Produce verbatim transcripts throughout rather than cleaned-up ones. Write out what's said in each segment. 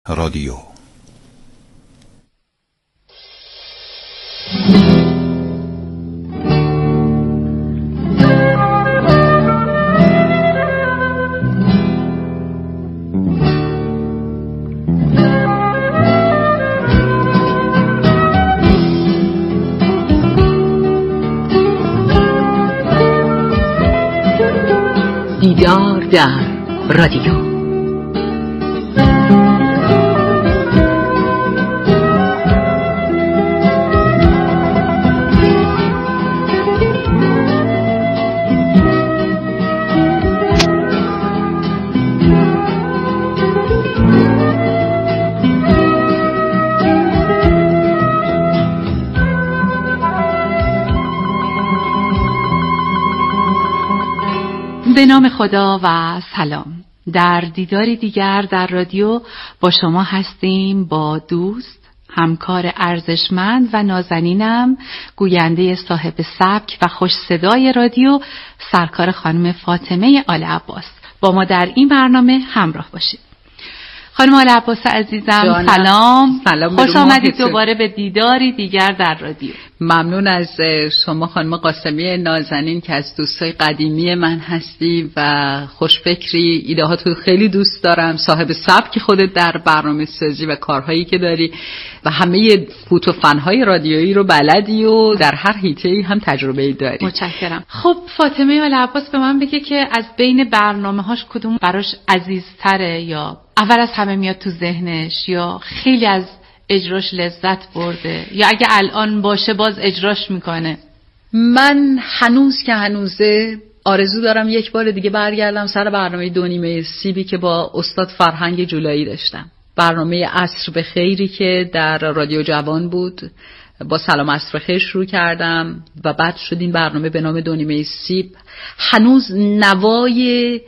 رادیو. دیدار در رادیو. به نام خدا و سلام. در دیداری دیگر در رادیو با شما هستیم، با دوست، همکار ارزشمند و نازنینم، گوینده صاحب سبک و خوش صدای رادیو، سرکار خانم فاطمه آل عباس. با ما در این برنامه همراه باشید. خانم آل عباس عزیزم سلام. سلام، خوش آمدید دوباره به دیداری دیگر در رادیو. ممنون از شما خانم قاسمی نازنین که از دوستای قدیمی من هستی و خوشفکری، ایده هاتو خیلی دوست دارم، صاحب سبک خودت در برنامه سازی و کارهایی که داری و همه فوت و فنهای رادیویی رو بلدی و در هر حیطه‌ای هم تجربه‌ای داری. متشکرم. خب فاطمه آل عباس به من بگه که از بین برنامه‌هاش کدوم براش عزیزتره، یا اول از همه میاد تو ذهنش، یا خیلی از اجراش لذت برده، یا اگه الان باشه باز اجراش میکنه؟ من هنوز که هنوزه آرزو دارم یک بار دیگه برگردم سر برنامه دو نیمه سیبی که با استاد فرهنگ جولایی داشتم. برنامه عصر به خیری که در رادیو جوان بود. با سلام عصر بخیر شروع کردم و بعد شد این برنامه به نام دو نیمه سیب. هنوز نوای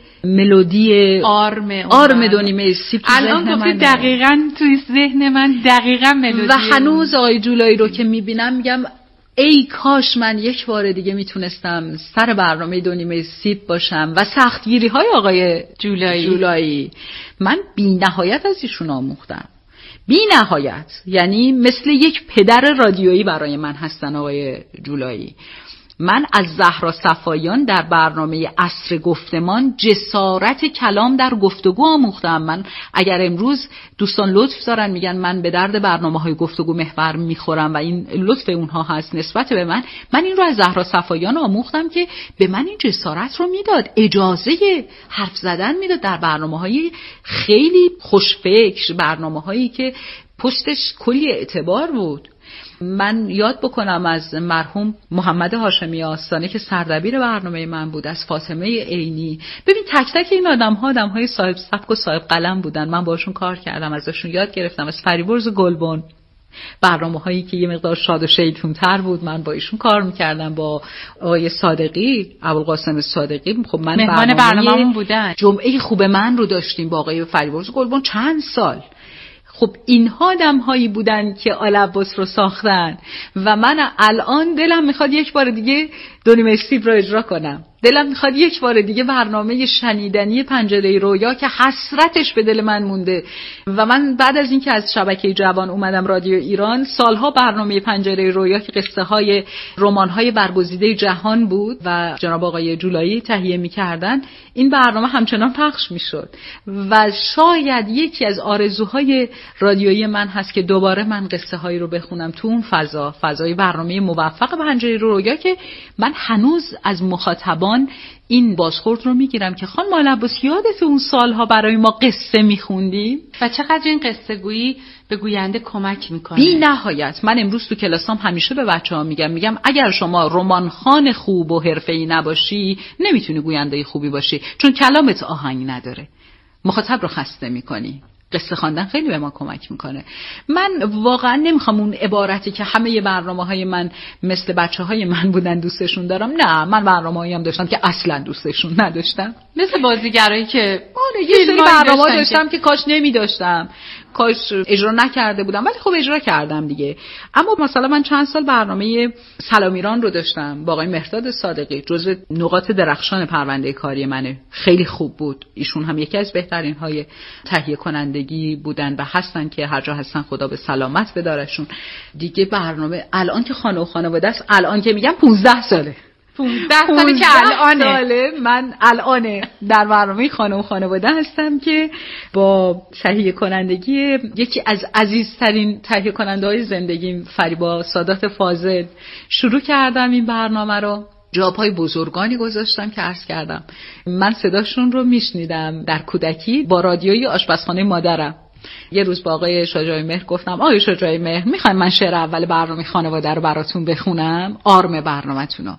ملودی آرم آرم دو نیمه سیب الان گفتی دقیقاً توی ذهن من دقیقاً ملودی و هنوز آقای جولایی رو که میبینم میگم ای کاش من یک بار دیگه میتونستم سر برنامه دو نیمه سیب باشم و سختگیری های آقای جولایی. جولایی من بی نهایت از ایشون آموختم، بی نهایت. یعنی مثل یک پدر رادیویی برای من هستن آقای جولایی. من از زهرا صفاییان در برنامه عصر گفتمان جسارت کلام در گفتگو آموختم. من اگر امروز دوستان لطف دارن میگن من به درد برنامه‌های گفتگو محور میخورم و این لطف اونها هست نسبت به من، من این رو از زهرا صفاییان آموختم که به من این جسارت رو میداد، اجازه حرف زدن میداد در برنامه‌های خیلی خوشفکر، برنامه‌هایی که پشتش کلی اعتبار بود. من یاد بکنم از مرحوم محمد هاشمی آستانه که سردبیر برنامه من بود، از فاطمه عینی. ببین تک تک این آدم‌ها آدم‌های صاحب سبک و صاحب قلم بودن. من باشون کار کردم، ازشون یاد گرفتم. از فریبرز گلبن، برنامه‌هایی که یه مقدار شاد و شیطون‌تر بود، من با ایشون کار می‌کردم. با آقای صادقی، ابوالقاسم صادقی، خب من مهمان برنامه‌مون بودن. جمعه خوب من رو داشتیم با آقای فریبرز گلبن چند سال. خب اینها آدم‌هایی بودن که آل عباس رو ساختن و من الان دلم میخواد یک بار دیگه دو نیمه سیب رو اجرا کنم. دلم میخواد یک بار دیگه برنامه شنیدنی پنجره رویا که حسرتش به دل من مونده و من بعد از اینکه از شبکه جوان اومدم رادیو ایران، سالها برنامه پنجره رویا که قصه های رمان های برگزیده جهان بود و جناب آقای جولایی تهیه میکردن، این برنامه همچنان پخش میشد و شاید یکی از آرزوهای رادیویی من هست که دوباره من قصه هایی رو بخونم تو اون فضا، فضای برنامه موفق پنجره رویا که من هنوز از مخاطبان این بازخورد رو میگیرم که خانم آل عباس یادت اون سالها برای ما قصه میخوندیم و چقدر این قصه گویی به گوینده کمک میکنه. بی نهایت. من امروز تو کلاسام همیشه به بچه‌ها میگم میگم اگر شما رمانخوان خوب و حرفه‌ای نباشی نمیتونی گوینده خوبی باشی، چون کلامت آهنگ نداره، مخاطب رو خسته میکنی. قصه خواندن خیلی به ما کمک میکنه. من واقعا نمیخوام اون عبارتی که همه برنامه‌های من مثل بچه‌های من بودن دوستشون دارم. نه، من برنامه‌ای هم داشتم که اصلا دوستشون نداشتم، مثل بازیگرایی که آره یه سری برنامه‌ها داشتم که کاش نمی‌داشتم، کاش اجرا نکرده بودم، ولی خب اجرا کردم دیگه. اما مثلا من چند سال برنامه سلام ایران رو داشتم با آقای مهرداد صادقی، جزو نقاط درخشان پرونده کاری منه، خیلی خوب بود. ایشون هم یکی از بهترین های تهیه کننده زندگی بودن و هستن که هر جا هستن خدا به سلامت بدارشون. دیگه برنامه الان که خانه و خانواده است، الان که میگم پونزده ساله پونزده ساله که الانه ساله من الانه در برنامه خانه و خانواده هستم که با تهیه کنندگی یکی از عزیزترین تهیه کننده های زندگیم فریبا سادات فاضل شروع کردم این برنامه رو. جابهای بزرگانی گذاشتم که عرض کردم من صداشون رو میشنیدم در کودکی با رادیوی آشپزخانه مادرم. یه روز با آقای شجاعی مهر گفتم آقای شجاعی مهر میخوایم من شعر اول برنامه خانواده رو براتون بخونم، آرم برنامه‌تونو.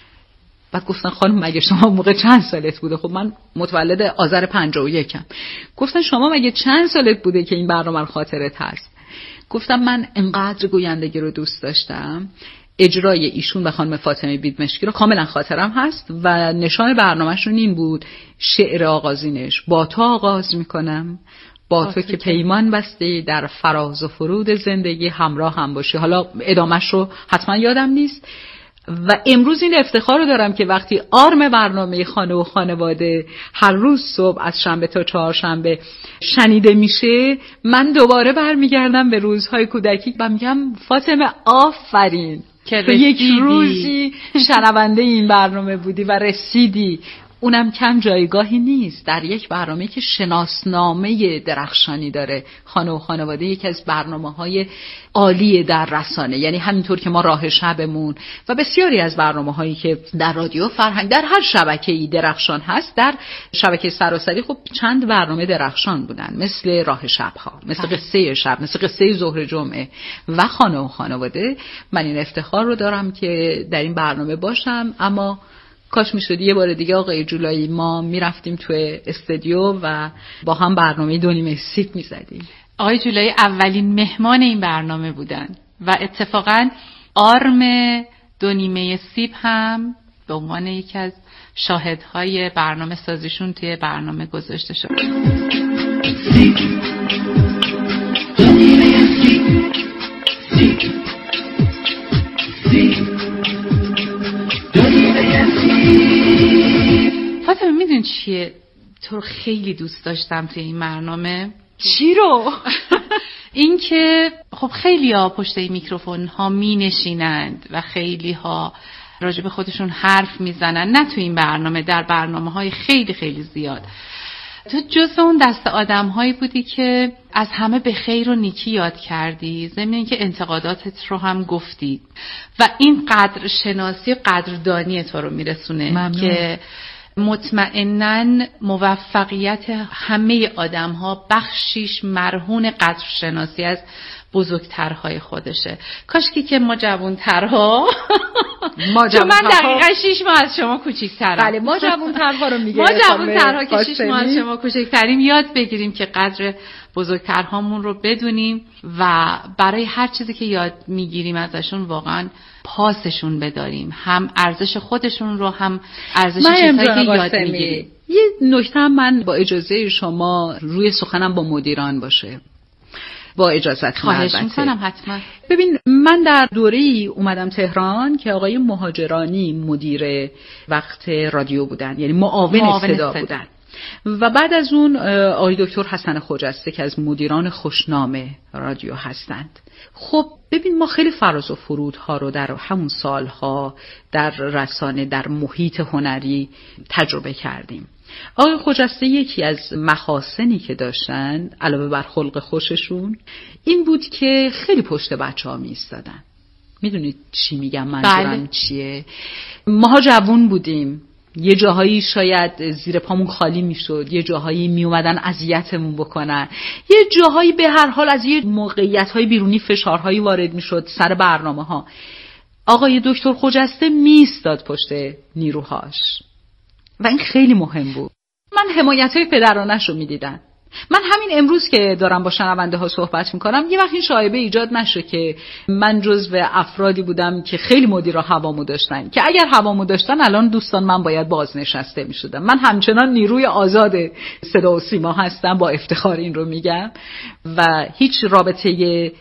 بعد گفتن خانم مگه شما موقع چند سالت بوده؟ خب من متولد آذر پنجاه و یکم. گفتن شما مگه چند سالت بوده که این برنامه رو خاطرت هست؟ گفتم من انقدر گویندگی رو دوست داشتم، اجرای ایشون و خانم فاطمه بیدمشکی رو کاملا خاطرم هست و نشان برنامه‌شون این بود، شعر آغازینش با تو آغاز میکنم، با تو که پیمان بستی در فراز و فرود زندگی همراه هم باشی. حالا ادامهش رو حتما یادم نیست و امروز این افتخار رو دارم که وقتی آرم برنامه خانه و خانواده هر روز صبح از شنبه تا چهارشنبه شنیده میشه، من دوباره برمیگردم به روزهای کودکی و میگم فاطمه آفرین که تو یک روزی شنونده این برنامه بودی و رسیدی. اونم کم جایگاهی نیست در یک برنامه که شناسنامه درخشانی داره. خانه و خانواده یکی از برنامه‌های عالی در رسانه، یعنی همینطور که ما راه شبمون و بسیاری از برنامه‌هایی که در رادیو فرهنگ در هر شبکه‌ای درخشان هست، در شبکه سراسری خب چند برنامه درخشان بودن، مثل راه شب‌ها، مثل قصه شب، مثل قصه ظهر جمعه و خانه و خانواده. من این افتخار رو دارم که در این برنامه باشم. اما کاش میشد یه بار دیگه آقای جولایی ما میرفتیم توی استودیو و با هم برنامه دو نیمه سیب میزدیم. آقای جولایی اولین مهمان این برنامه بودن و اتفاقا آرم دو نیمه سیب هم به عنوان یکی از شاهدهای برنامه سازیشون توی برنامه گذاشته شد. سیب دو نیمه سیب سیب سیب فاطمه میدونی چیه تو رو خیلی دوست داشتم توی این برنامه؟ چی رو؟ این که خب خیلی ها پشت این میکروفون ها می نشینند و خیلی ها راجع به خودشون حرف میزنن، نه توی این برنامه، در برنامه های خیلی خیلی زیاد. تو جزو اون دست آدم هایی بودی که از همه به خیر و نیکی یاد کردی، ضمن اینکه انتقاداتت رو هم گفتی و این قدر شناسی و قدردانی تو رو میرسونه. ممنون. که مطمئناً موفقیت همه آدم ها بخشیش مرهون قدر شناسی از بزرگترهای خودشه. کاشکی که ما جوانترها ما چون من دقیقا شیش ماه از شما کوچیک‌ترم. بله ما جوانترها رو میگه ما جوانترها که شیش ماه از شما کوچیک‌تریم یاد بگیریم که قدر بزرگترهامون رو بدونیم و برای هر چیزی که یاد میگیریم ازشون واقعا پاسشون بداریم، هم ارزش خودشون رو هم ارزش چیزهایی که یاد میگیریم. یه نکته من با اجازه شما روی سخنم با مدیران باشه، با اجازت خواهش میکنم. حتما. ببین من در دوره‌ای اومدم تهران که آقای مهاجرانی مدیر وقت رادیو بودن، یعنی معاون, معاون صدا, صدا بودن و بعد از اون آقای دکتر حسن خجسته که از مدیران خوشنام رادیو هستند. خب ببین ما خیلی فراز و فرودها رو در همون سالها در رسانه، در محیط هنری تجربه کردیم. آقای خجسته یکی از محاسنی که داشتن علاوه بر خلق خوششون این بود که خیلی پشت بچه ها می ایستادن. میدونید چی میگم منظورم؟ بله. چیه؟ ماها جوون بودیم، یه جاهایی شاید زیر پامون خالی میشد، یه جاهایی می اومدن اذیتمون بکنن، یه جاهایی به هر حال از یه موقعیت‌های بیرونی فشارهایی وارد میشد سر برنامه‌ها. آقای دکتر خجسته می ایستاد پشت نیروهاش و این خیلی مهم بود. من حمایت‌های پدرانش رو می‌دیدم. من همین امروز که دارم با شنونده ها صحبت میکنم یه وقت این شایبه ایجاد نشه که من جزو افرادی بودم که خیلی مدیرا هوامو داشتن، که اگر هوامو داشتن الان دوستان من باید بازنشسته میشدم. من همچنان نیروی آزاد صدا و سیما هستم، با افتخار این رو میگم و هیچ رابطه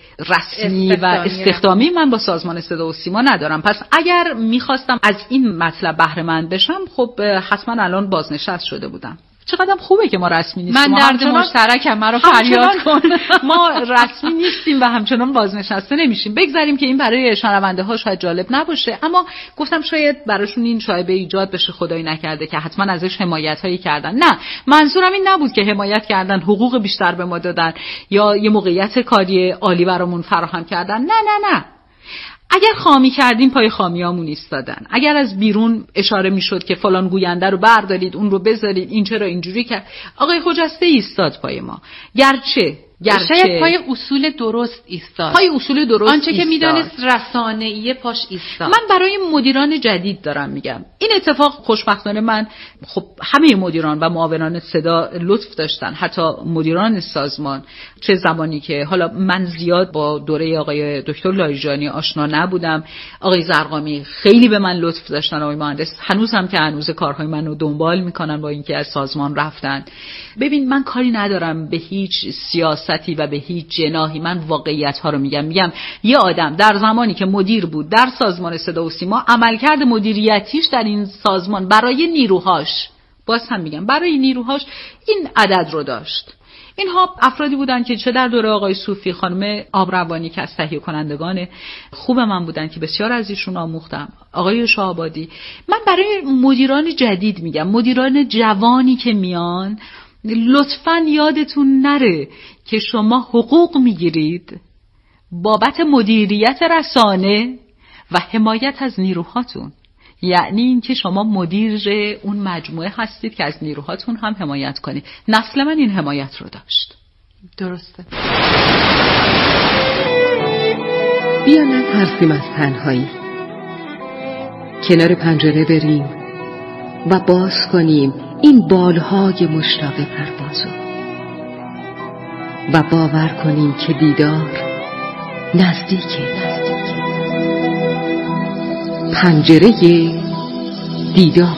رسمی و استخدامی من با سازمان صدا و سیما ندارم. پس اگر میخواستم از این مطلب بهره مند بشم خب حتما الان بازنشست شده بودم. چقدر خوبه که ما رسمی نیستیم. من درد مشترکم، مرا فریاد کن. ما رسمی نیستیم و همچنان بازنشسته نمیشیم. بگذاریم که این برای شنونده ها شاید جالب نباشه، اما گفتم شاید براشون این شایبه ایجاد بشه، خدایی نکرده که حتما ازش حمایت هایی کردن. نه، منظورم این نبود که حمایت کردن، حقوق بیشتر به ما دادن یا یه موقعیت کاری عالی برامون فراهم کردن. نه نه نه، اگر خامی کردیم پای خامیامون ایستادن. اگر از بیرون اشاره میشد که فلان گوینده رو بردارید، اون رو بذارید، این چرا اینجوری کرد، آقای خجسته ایستاد پای ما. گرچه گرچه شاید پای اصول درست ایستاد، پای اصول درست آنچه ایستاد. که میدانست رسانه‌ای پاش ایستاد. من برای مدیران جدید دارم میگم این اتفاق خوشبختانه من خب همه مدیران و معاونان صدا لطف داشتن، حتی مدیران سازمان، چه زمانی که حالا من زیاد با دوره آقای دکتر لاریجانی آشنا نبودم، آقای زرقامی خیلی به من لطف داشتن، آقای مهندس هنوز هم که هنوز کارهای منو دنبال میکنن با اینکه از سازمان رفتن. ببین من کاری ندارم به هیچ سیاستی و به هیچ جناحی، من واقعیت ها رو میگم. میگم یه آدم در زمانی که مدیر بود در سازمان صدا و سیما، عملکرد مدیریتیش در این سازمان برای نیروهاش، باز هم میگم برای نیروهاش، این عدد رو داشت. اینها افرادی بودن که چه در دوره آقای صوفی، خانم آبروانی که از تهیه کنندگان خوب من بودن که بسیار از ایشون آموختم، آقای شاهآبادی. من برای مدیران جدید میگم، مدیران جوانی که میان، لطفاً یادتون نره که شما حقوق میگیرید بابت مدیریت رسانه و حمایت از نیروهاتون. یعنی این که شما مدیر اون مجموعه هستید که از نیروهاتون هم حمایت کنید. نسل من این حمایت رو داشت. درسته. بیا نترسیم از تنهایی، کنار پنجره بریم و باز کنیم این بالهای مشتاق پروازو و باور کنیم که دیدار نزدیکه. پنجره دیدار.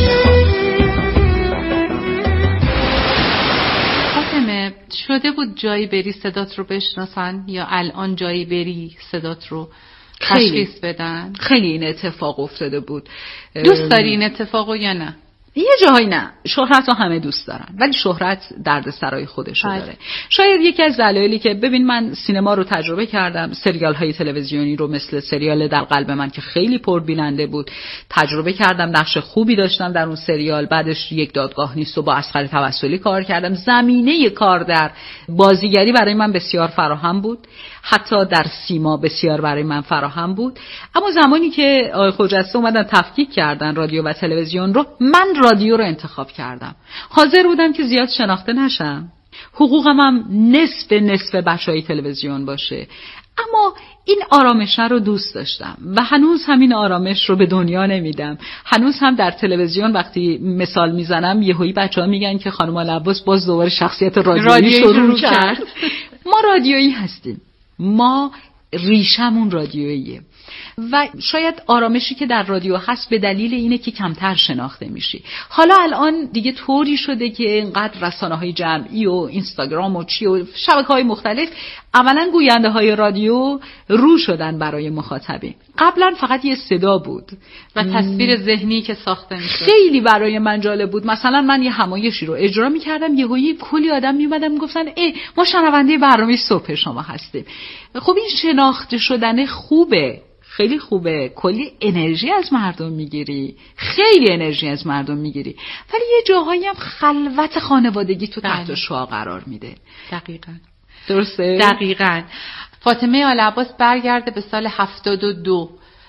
فاطمه، شده بود جایی بری صدات رو بشناسن یا الان جایی بری صدات رو تشخیص بدن؟ خیلی این اتفاق افتاده بود. دوست داری این اتفاقو یا نه؟ یه جاهایی نه، شهرت رو همه دوست دارن ولی شهرت درد سرای خودشو داره. شاید یکی از دلایلی که ببین من سینما رو تجربه کردم، سریال های تلویزیونی رو مثل سریال در قلب من که خیلی پربیننده بود تجربه کردم، نقش خوبی داشتم در اون سریال. بعدش یک دادگاه نیست و با اصغر توسلی کار کردم. زمینه کار در بازیگری برای من بسیار فراهم بود، حتی در سیما بسیار برای من فراهم بود. اما زمانی که آقای خجسته اومدن تفکیک کردن رادیو و تلویزیون رو، من رادیو رو انتخاب کردم. حاضر بودم که زیاد شناخته نشم، حقوقم هم نصف نصف بچهای تلویزیون باشه، اما این آرامش رو دوست داشتم و هنوز همین آرامش رو به دنیا نمیدم. هنوز هم در تلویزیون وقتی مثال میزنم یهویی بچه‌ها میگن که خانم عباس باز دوباره شخصیت رادیویی شروع کرد. ما رادیویی هستیم، ما ریشمون رادیوییه و شاید آرامشی که در رادیو هست به دلیل اینه که کمتر شناخته میشی. حالا الان دیگه طوری شده که اینقدر رسانه‌های جمعی و اینستاگرام و چی و شبکه‌های مختلف عملاً گوینده های رادیو رو شدن برای مخاطبین. قبلا فقط یه صدا بود و تصویر ذهنی که ساخته میشه. خیلی برای من جالب بود. مثلا من یه همایشی رو اجرا می‌کردم، یهویی کلی آدم میومدن میگفتن ای ما شنونده برنامه صبح شما هستیم. خب این شناخته شدن خوبه، خیلی خوبه، کلی انرژی از مردم میگیری، خیلی انرژی از مردم میگیری، ولی یه جاهایی هم خلوت خانوادگی تو تحت شعاع قرار میده. دقیقاً. درسته؟ دقیقاً. فاطمه آلعباس برگرده به سال هفتاد و دو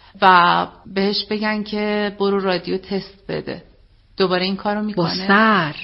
و بهش بگن که برو رادیو تست بده. دوباره این کارو میکنه؟ با سر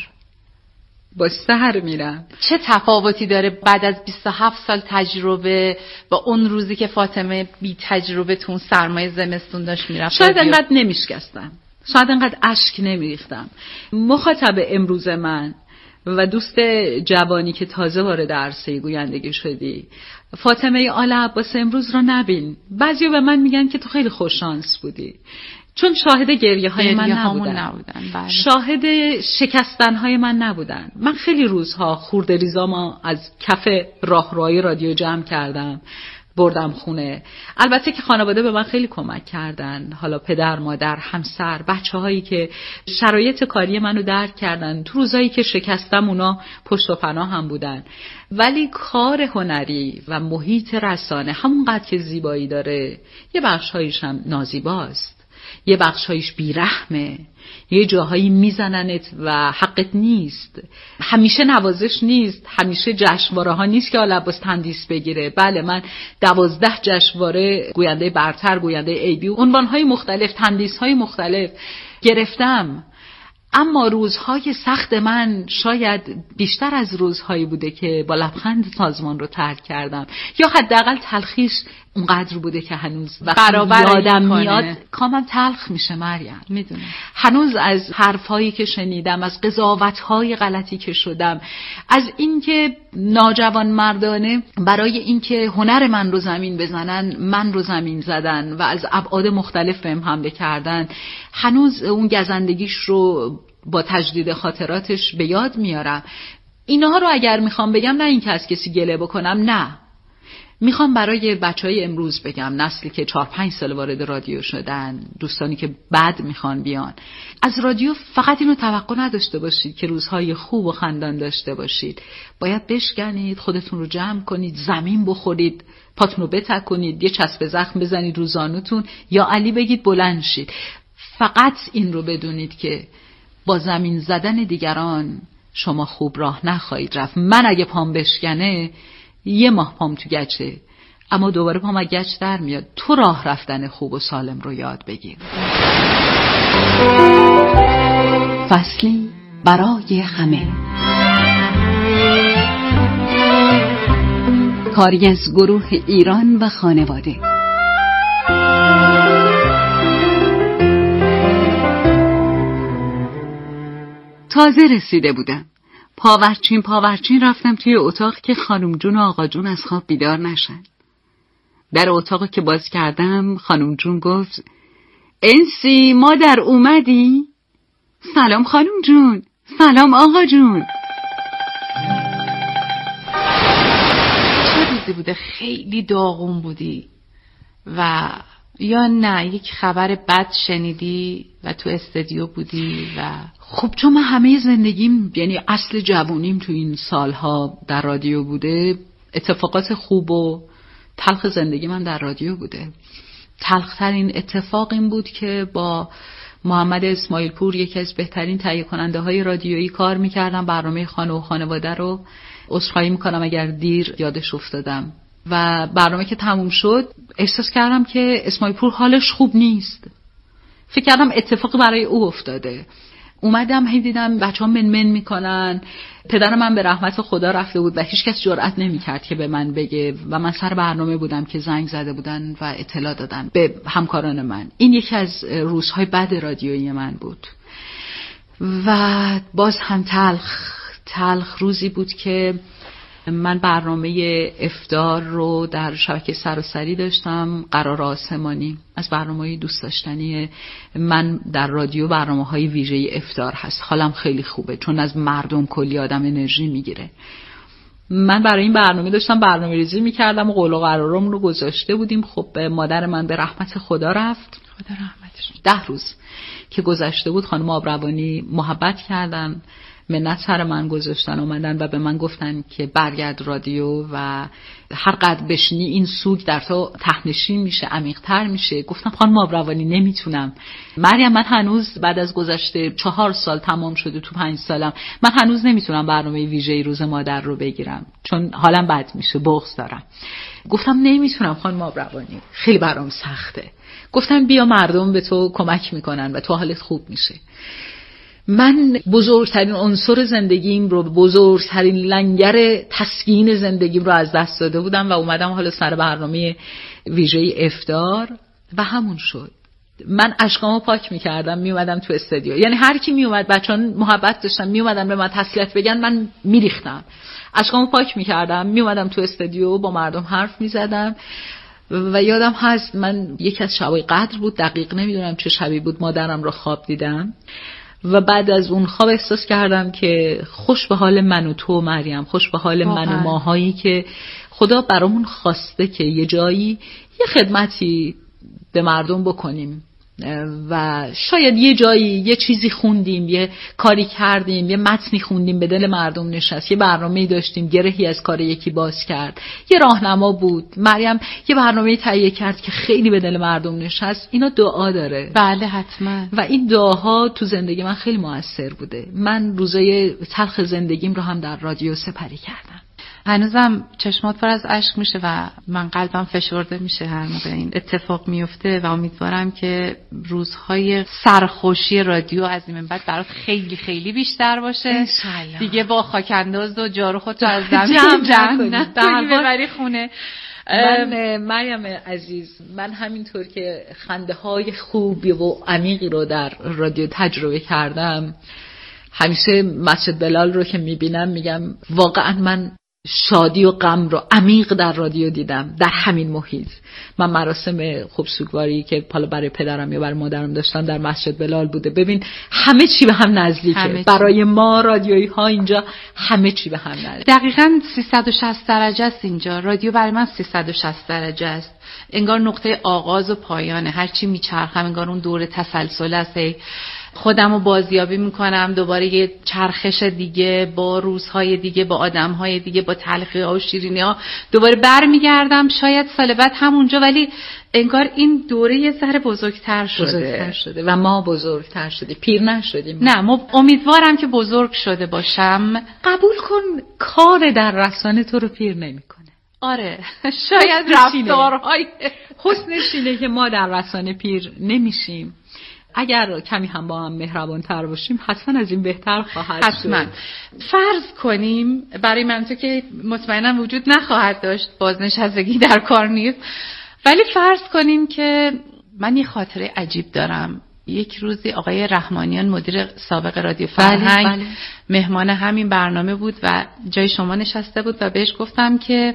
با سر میرم. چه تفاوتی داره بعد از بیست و هفت سال تجربه با اون روزی که فاطمه بی تجربه تون سرمای زمستون داشت میرفت؟ شاید انقدر نمیشکستم، شاید انقدر اشک نمیریختم. مخاطب امروز من و دوست جوانی که تازه وارد عرصه گویندگی شدی، فاطمه آل عباس امروز رو نبین. بعضیا به من میگن که تو خیلی خوششانس بودی چون شاهد گریه های من نبودن, نبودن. بله. شاهد شکستن های من نبودن. من خیلی روزها خورده ریزامو از کف راهروهای رادیو جمع کردم بردم خونه. البته که خانواده به من خیلی کمک کردن، حالا پدر، مادر، همسر، بچه‌هایی که شرایط کاری منو درک کردن. تو روزایی که شکستم اونا پشت و پناه هم بودن. ولی کار هنری و محیط رسانه همونقدر که زیبایی داره، یه بخش‌هایش هم نازیباست، یه بخش‌هایش بیرحمه، یه جاهایی میزننت و حقت نیست، همیشه نوازش نیست، همیشه جشنواره ها نیست که لباس تندیس بگیره. بله، من دوازده جشنواره گوینده برتر، گوینده ای بی، عنوان‌های مختلف، تندیس‌های مختلف گرفتم، اما روزهای سخت من شاید بیشتر از روزهایی بوده که با لبخند سازمان رو ترک کردم، یا حداقل تلخیش اونقدر بوده که هنوز برابر یادم میاد کامم تلخ میشه. مریم، میدونم هنوز از حرفایی که شنیدم، از قضاوت‌های غلطی که شدم، از اینکه ناجوان مردانه برای اینکه هنر من رو زمین بزنن، من رو زمین زدن و از ابعاد مختلف بهم حمله کردن، هنوز اون گزندگیش رو با تجدید خاطراتش به یاد میارم. اینها رو اگر میخوام بگم، نه این که از کسی گله بکنم، نه، میخوام برای بچهای امروز بگم، نسلی که چهار پنج سال وارد رادیو شدن، دوستانی که بعد میخوان بیان، از رادیو فقط اینو توقع نداشته باشید که روزهای خوب و خندان داشته باشید. باید بشکنید، خودتون رو جمع کنید، زمین بخورید، پاتون رو بتکنید، یه چسب زخم بزنید رو زانوتون، یا علی بگید بلند شید. فقط این رو بدونید که با زمین زدن دیگران شما خوب راه نخواهید رفت. من اگه پام بشکنه یه ماه پام تو گچه، اما دوباره پام از گچ در میاد. تو راه رفتن خوب و سالم رو یاد بگیر. فصلی برای همه، کاری از گروه ایران و خانواده. تازه رسیده بودم، پاورچین پاورچین رفتم توی اتاق که خانم جون و آقا جون از خواب بیدار نشن. در اتاق که باز کردم، خانم جون گفت انسی مادر اومدی؟ سلام خانم جون، سلام آقا جون. چه روزی بوده خیلی داغون بودی و یا نه یک خبر بد شنیدی و تو استودیو بودی؟ و خب چون من همه زندگیم، یعنی اصل جوانیم تو این سالها در رادیو بوده، اتفاقات خوب و تلخ زندگی من در رادیو بوده. تلخترین اتفاق این بود که با محمد اسماعیل پور، یکی از بهترین تهیه کننده های رادیویی، کار میکردم. برنامه خانه و خانواده رو، عذرخواهی میکنم اگر دیر یادش افتادم، و برنامه که تموم شد احساس کردم که اسماعیل پور حالش خوب نیست. فکر کردم اتفاقی برای او افتاده. اومدم هی دیدم بچه ها منمن میکنن. پدر من به رحمت خدا رفته بود و هیچ کس جرئت نمیکرد که به من بگه و من سر برنامه بودم که زنگ زده بودن و اطلاع دادن به همکاران من. این یکی از روزهای بد رادیویی من بود و باز هم تلخ تلخ روزی بود که من برنامه افطار رو در شبکه سراسری داشتم، قرار آسمانی. از برنامه‌های دوست داشتنی من در رادیو برنامه‌های ویژه افطار هست. حالم خیلی خوبه چون از مردم کلی آدم انرژی میگیره. من برای این برنامه داشتم برنامه ریزی میکردم و قول و قرارم رو گذاشته بودیم. خب مادر من به رحمت خدا رفت، خدا رحمتش. ده روز که گذشته بود خانم آبروانی محبت کردن، منت سر من گذاشتن، اومدن و به من گفتن که برگرد رادیو و هر قدر بشینی این سوگ در تو ته‌نشین میشه، عمیق‌تر میشه. گفتم خانم آبروانی نمیتونم. مریم، من هنوز بعد از گذشته چهار سال تمام شده تو پنج سالم، من هنوز نمیتونم برنامه ویژه روز مادر رو بگیرم چون حالم بد میشه، بغض دارم. گفتم نمیتونم خانم آبروانی، خیلی برام سخته. گفتم بیا مردم به تو کمک میکنن و تو حالت خوب میشه. من بزرگترین عنصر زندگیم رو، بزرگترین لنگر تسکین زندگیم رو از دست داده بودم و اومدم حالا سر برنامه ویژه افطار و همون شد. من اشکامو پاک میکردم، میومدم تو استودیو، یعنی هر کی میومد، بچه‌ها محبت داشتن میومدن به من تسلیت بگن، من میریختم. اشکامو پاک میکردم، میومدم تو استودیو با مردم حرف میزدم. و یادم هست من یکی از شبای قدر بود، دقیق نمیدونم چه شبی بود، مادرم رو خواب دیدم و بعد از اون خواب احساس کردم که خوش به حال من و تو مریم، خوش به حال من و ماهایی که خدا برامون خواسته که یه جایی یه خدمتی به مردم بکنیم و شاید یه جایی یه چیزی خوندیم، یه کاری کردیم، یه متنی خوندیم به دل مردم نشست، یه برنامه‌ای داشتیم گرهی از کار یکی باز کرد، یه راهنما بود، مریم یه برنامه‌ای تهیه کرد که خیلی به دل مردم نشست. اینا دعا داره. بله حتما. و این دعاها تو زندگی من خیلی موثر بوده. من روزای تلخ زندگیم رو هم در رادیو سپری کردم. هنوزم چشمات پر از اشک میشه و من قلبم فشرده میشه هر موقع این اتفاق میفته و امیدوارم که روزهای سرخوشی رادیو از این بعد برات خیلی خیلی بیشتر باشه. انشالله. دیگه با خاک‌انداز و جارو خودت از زمین جمع کنی ببری خونه. من مریم عزیز، من همینطور که خنده های خوبی و عمیقی رو در رادیو تجربه کردم، همیشه مسجد بلال رو که میبینم میگم واقعا من شادی و غم رو عمیق در رادیو دیدم، در همین محیط. من مراسم خوبسوگواری که حالا برای پدرم یا برای مادرم داشتم در مسجد بلال بوده. ببین همه چی به هم نزدیکه. برای ما رادیویی ها اینجا همه چی به هم نزدیکه. دقیقاً سیصد و شصت درجه است اینجا. رادیو برای من سیصد و شصت درجه است. انگار نقطه آغاز و پایانه. هر چی میچرخم انگار اون دور تسلسل است. خودم رو بازیابی میکنم، دوباره یه چرخش دیگه با روزهای دیگه، با آدمهای دیگه، با تلخی ها و شیرینی ها دوباره بر میگردم. شاید سال بعد همونجا، ولی انگار این دوره یه ذره بزرگتر شده. بزرگتر شده و ما بزرگتر شدیم، پیر نشدیم. نه، ما امیدوارم که بزرگ شده باشم. قبول کن کار در رسانه تو رو پیر نمیکنه. آره شاید رفتارهای حسنش اینه که ما در رسانه پیر نمیشیم. اگر کمی هم با هم مهربان تر باشیم حتما از این بهتر خواهد شد. حتما. فرض کنیم برای من تو که مطمئنم وجود نخواهد داشت، بازنشستگی در کار نیست، ولی فرض کنیم که من یه خاطره عجیب دارم. یک روزی آقای رحمانیان مدیر سابق رادیو فرهنگ بله، بله. مهمان همین برنامه بود و جای شما نشسته بود و بهش گفتم که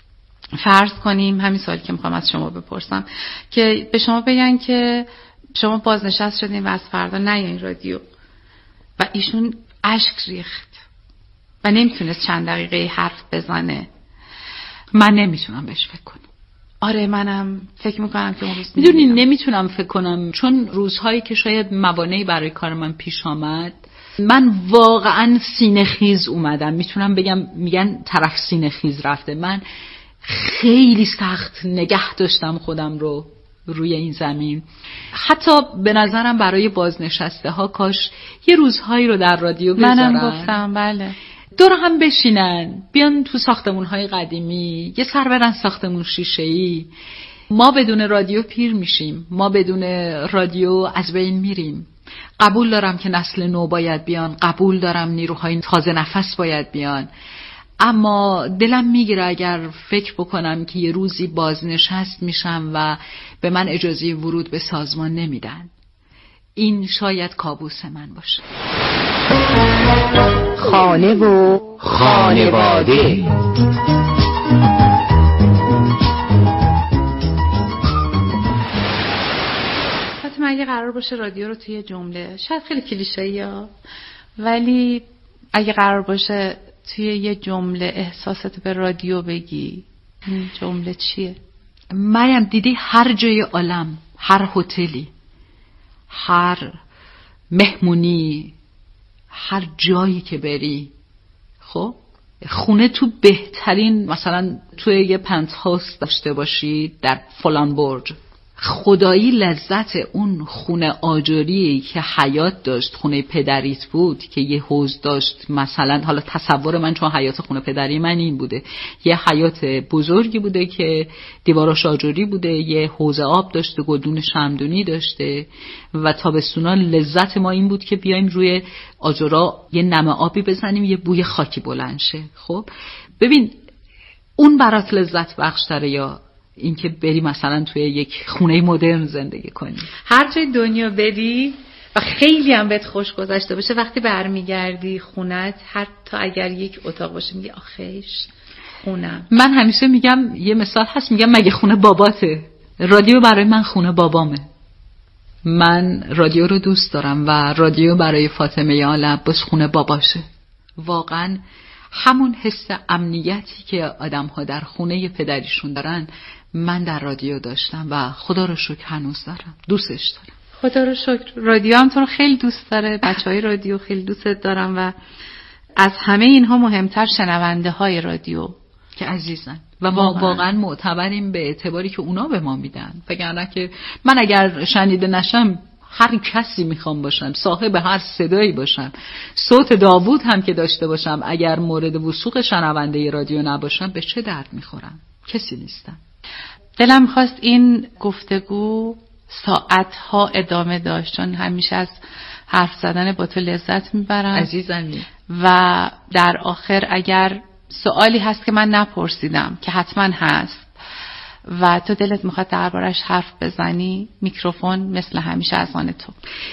فرض کنیم، همین سوالی که میخوام از شما بپرسم، که به شما بگن که شما بازنشست شدین و از فردا نیاین رادیو، و ایشون اشک ریخت و نمیتونست چند دقیقه حرف بزنه. من نمیتونم بهش فکر کنم. آره منم فکر میکنم که اون روز میدونی نمیتونم فکر کنم، چون روزهایی که شاید موانعی برای کار من پیش آمد من واقعا سینه خیز اومدم. میتونم بگم میگن طرف سینه خیز رفته. من خیلی سخت نگه داشتم خودم رو روی این زمین. حتی به نظرم برای بازنشسته ها کاش یه روزهایی رو در رادیو بذارن. منم گفتم بله، دور هم بشینن، بیان تو ساختمون های قدیمی یه سر برن ساختمون شیشه‌ای. ما بدون رادیو پیر میشیم، ما بدون رادیو از بین میریم. قبول دارم که نسل نو باید بیان، قبول دارم نیروهای تازه نفس باید بیان، اما دلم میگیره اگر فکر بکنم که یه روزی بازنشست میشم و به من اجازه ورود به سازمان نمیدن. این شاید کابوس من باشه. خانه و خانواده. حتما اگه قرار باشه رادیو رو توی جمله، شاید خیلی کلیشه‌ای ها، ولی اگه قرار باشه توی یه جمله احساست به رادیو بگی، این جمله چیه؟ مریم دیدی هر جای عالم، هر هتلی، هر مهمونی، هر جایی که بری، خب خونه تو بهترین، مثلا توی یه پنت هاوس داشته باشی در فلان برج، خدایی لذت اون خونه آجری که حیات داشت، خونه پدریت بود که یه حوض داشت، مثلا حالا تصور من چون حیات خونه پدری من این بوده، یه حیات بزرگی بوده که دیواراش آجری بوده، یه حوض آب داشته، گلدون شمدونی داشته و تابستونا لذت ما این بود که بیایم روی آجرا یه نم آبی بزنیم یه بوی خاکی بلند شه. خب ببین اون برات لذت بخش‌تره یا اینکه بری مثلا توی یک خونه مدرن زندگی کنی؟ هر جای دنیا بری و خیلی هم بهت خوش گذشته باشه، وقتی برمیگردی خونت، حتی اگر یک اتاق باشه میگی آخیش خونم. من همیشه میگم، یه مثال هست، میگم مگه خونه باباته؟ رادیو برای من خونه بابامه. من رادیو رو دوست دارم و رادیو برای فاطمه آل عباس خونه باباشه. واقعا همون حس امنیتی که آدم ها در خونه پدریشون دارن من در رادیو داشتم و خدا رو شکر هنوز دارم، دوستش دارم. خدا رو شکر. رادیو هم تو رو خیلی دوست داره، بچهای رادیو خیلی دوستت دارم و از همه اینها مهمتر شنونده های رادیو که عزیزن و ما واقعا, واقعا معتبریم به اعتباری که اونا به ما میدن. وگرنه که من اگر شنیده نشم، هر کسی میخوام باشم، صاحب هر صدایی باشم، صوت داوود هم که داشته باشم، اگر مورد وثوق شنونده رادیو نباشم به چه درد میخورم؟ کسی نیستم. دلم خواست این گفتگو ساعتها ادامه داشت، چون همیشه از حرف زدن با تو لذت میبرم عزیزم. و در آخر اگر سوالی هست که من نپرسیدم که حتما هست و تو دلت میخواد دربارش حرف بزنی، میکروفون مثل همیشه از آن تو.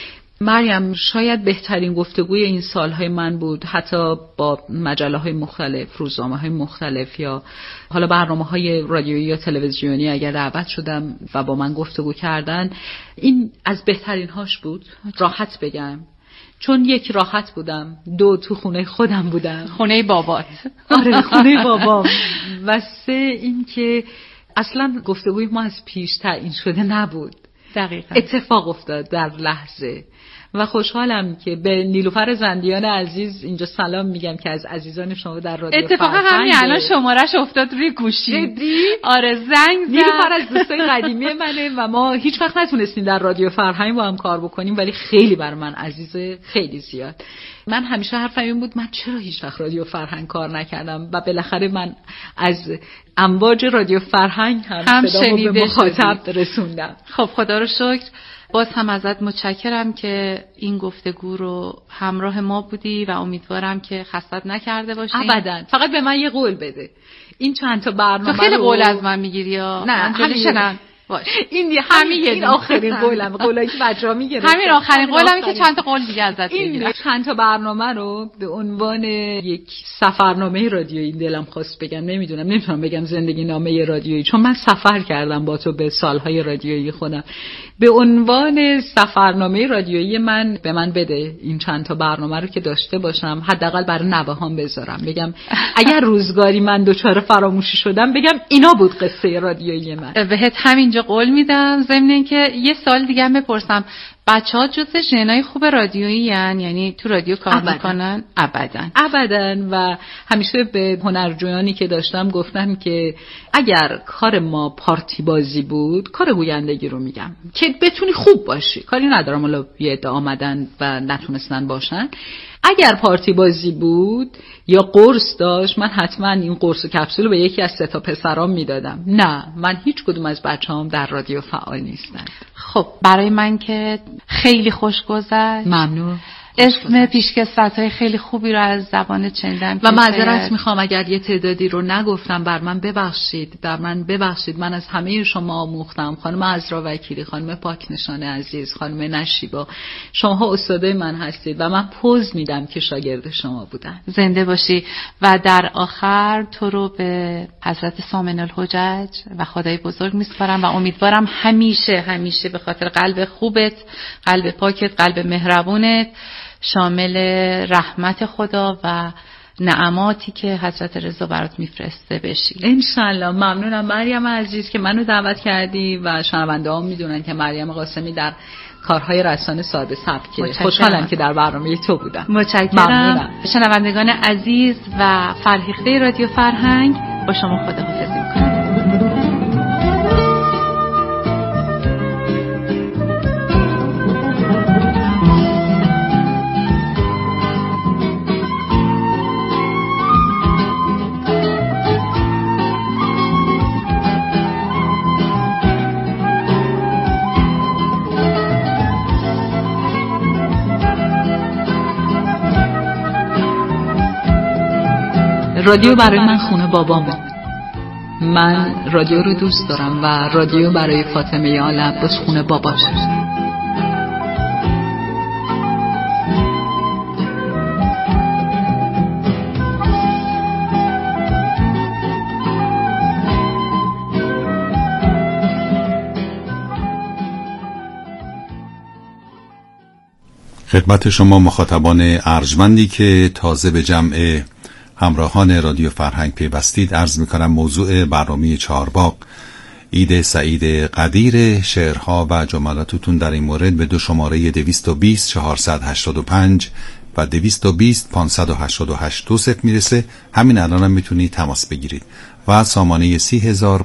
مریم، شاید بهترین گفتگوی این سالهای من بود، حتی با مجله های مختلف، روزنامه های مختلف یا حالا برنامه های رادیویی یا تلویزیونی اگر دعوت شدم و با من گفتگو کردن، این از بهترین هاش بود. راحت بگم، چون یک راحت بودم، دو تو خونه خودم بودم، خونه بابات. آره خونه بابام، و سه این که اصلا گفتگوی ما از پیش تعیین شده نبود، دقیقاً اتفاق افتاد در لحظه. و خوشحالم که به نیلوفر زندیان عزیز اینجا سلام میگم که از عزیزان شما در رادیو اتفاقا همین الان شمارش افتاد روی گوشی. جدی؟ آره زنگ زد. نیلوفر از دوستای قدیمی منه و ما هیچ وقت نتونستیم در رادیو فرهنگ با هم کار بکنیم، ولی خیلی بر من عزیزه، خیلی زیاد. من همیشه حرفم این بود من چرا هیچ وقت رادیو فرهنگ کار نکردم و بالاخره من از امواج رادیو فرهنگ هم, هم صدامو به مخاطب رسوندم. خب خدا رو شکر. باز هم ازت متشکرم که این گفتگو رو همراه ما بودی و امیدوارم که خستت نکرده باشی. ابداً. فقط به من یه قول بده. این چند تا برنامه تو خیلی رو... قول از من میگیری یا نه همین باش. این همین این آخرین قولم، قولایی که بچه‌ها میگیرن. همین آخرین قولم که چند تا قول دیگه ازت میگیرم. این چند تا برنامه رو به عنوان یک سفرنامه رادیویی دلم خواست بگم، نمیدونم نمیتونم بگم زندگی نامه رادیویی، چون من سفر کردم با تو به سالهای رادیویی خودم. به عنوان سفرنامه رادیویی من به من بده این چند تا برنامه رو که داشته باشم، حداقل برای نوه‌هام بذارم، بگم اگر روزگاری من دچار فراموشی شدم بگم اینا بود قصه رادیویی من. بهت همینجا قول میدم. ضمن اینکه یه سال دیگه هم بپرسم، بچه‌ها جزء ژنای خوب رادیویی ان؟ یعنی تو رادیو کار میکنن؟ ابداً ابداً. و همیشه به هنرجویانی که داشتم گفتم که اگر کار ما پارتی بازی بود، کار گویندگی رو میگم که بتونی خوب باشی، کاری ندارم حالا یه عده آمدن و نتونستن باشن، اگر پارتی بازی بود یا قرص داشت، من حتما این قرص و کپسول به یکی از سه تا پسرام میدادم. نه، من هیچ کدوم از بچه‌هام در رادیو فعال نیستن. خب برای من که خیلی خوش گذشت. ممنون. اسم پیشکسوت‌های خیلی خوبی رو از زبان چندم و معذرت میخوام اگر یه تعدادی رو نگفتم، بر من ببخشید، در من ببخشید. من از همه شما آموختم، خانم عذرا وکیلی، خانم پاکنشان عزیز، خانم نشیبا، شماها استادای من هستید و من پوز میدم که شاگرد شما بودم. زنده باشی. و در آخر تو رو به حضرت ثامن الحجج و خدای بزرگ میسپارم و امیدوارم همیشه همیشه به خاطر قلب خوبت، قلب پاکت، قلب مهربونت، شامل رحمت خدا و نعماتی که حضرت رضا برات میفرسته بشی انشالله. ممنونم مریم عزیز که منو دعوت کردی و شنونده ها میدونن که مریم قاسمی در کارهای رسانه صاحب سبکه. خوشحالم که در برنامه تو بودم. متشکرم. ممنونم. شنوندگان عزیز و فرهیخته رادیو فرهنگ، با شما خداحافظی میکنم. رادیو برای من خونه بابامه. من رادیو رو دوست دارم و رادیو برای فاطمه آل عباس خونه باباشه. خدمت شما مخاطبان ارجمندی که تازه به جمع همراهان رادیو فرهنگ پیوستید عرض میکنم موضوع برنامه چهارباغ عید سعید قدیر شعرها و جملاتتون در این مورد به دو شماره دویست و بیست چهارصد و هشتاد و پنج و دویست و بیست پانصد و هشتاد و هشت دو صفر میرسه. همین الان هم میتونید تماس بگیرید و سامانه سی هزار